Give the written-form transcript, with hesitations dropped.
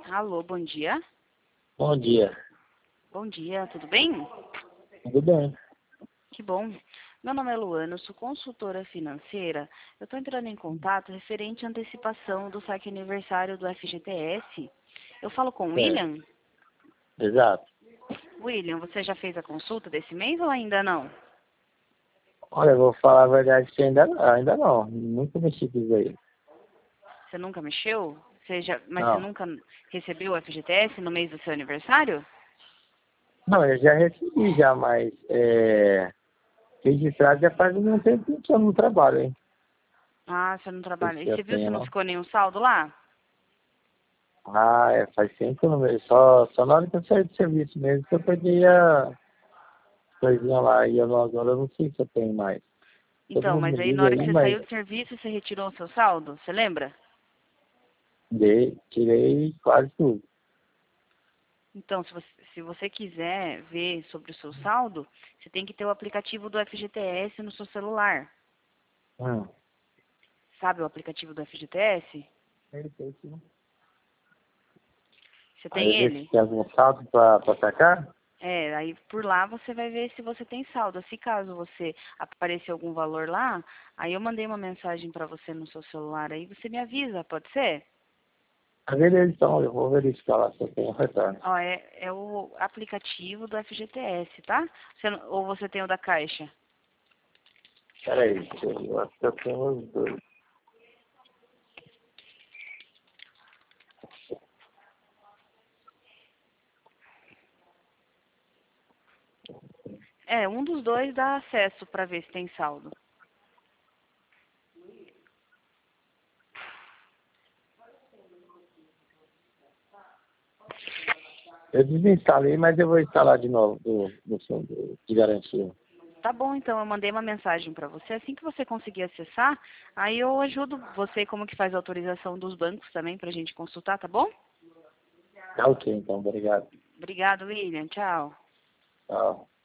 Alô, bom dia. Bom dia. Bom dia, tudo bem? Tudo bem? Que bom. Meu nome é Luana, eu sou consultora financeira. Eu estou entrando em contato referente à antecipação do saque aniversário do FGTS. Eu falo com o Certo. William? Exato. William, você já fez a consulta desse mês ou ainda não? Olha, eu vou falar a verdade que ainda não. Nunca mexi com isso aí. Você nunca mexeu? Mas você Não. nunca recebeu o FGTS no mês do seu aniversário? Não, eu já recebi já, mas registrado já faz um tempo que eu não trabalho, hein? Ah, você não Não sei trabalha. se E já você viu se tenho, não não. ficou nenhum saldo lá? Faz tempo que eu não vejo. Só na hora que eu saí do serviço mesmo que eu peguei a coisinha lá. E agora eu não sei se eu tenho mais. Todo Então, mundo mas me aí na liga hora que aí, você mas saiu do serviço, você retirou o seu saldo? Você lembra? tirei quase tudo. Então, se você quiser ver sobre o seu saldo, você tem que ter o aplicativo do FGTS no seu celular. Hum. Sabe o aplicativo do FGTS? Sei sim. Você Aí eu tem vejo se ele? tem algum saldo pra sacar. É, aí por lá você vai ver se você tem saldo. Se caso você aparecer algum valor lá, aí eu mandei uma mensagem para você no seu celular, aí você me avisa, pode ser? Beleza, então, eu vou verificar lá se eu tenho retorno. Ó, é o aplicativo do FGTS, tá? Ou você tem o da Caixa? Peraí, eu acho que eu tenho os dois. É, um dos dois dá acesso para ver se tem saldo. Eu desinstalei, mas eu vou instalar de novo do fundo de garantia. Tá bom, então eu mandei uma mensagem para você. Assim que você conseguir acessar, aí eu ajudo você como que faz a autorização dos bancos também pra gente consultar, tá bom? Tá ok, então, obrigado. Obrigado, William. Tchau. Tchau.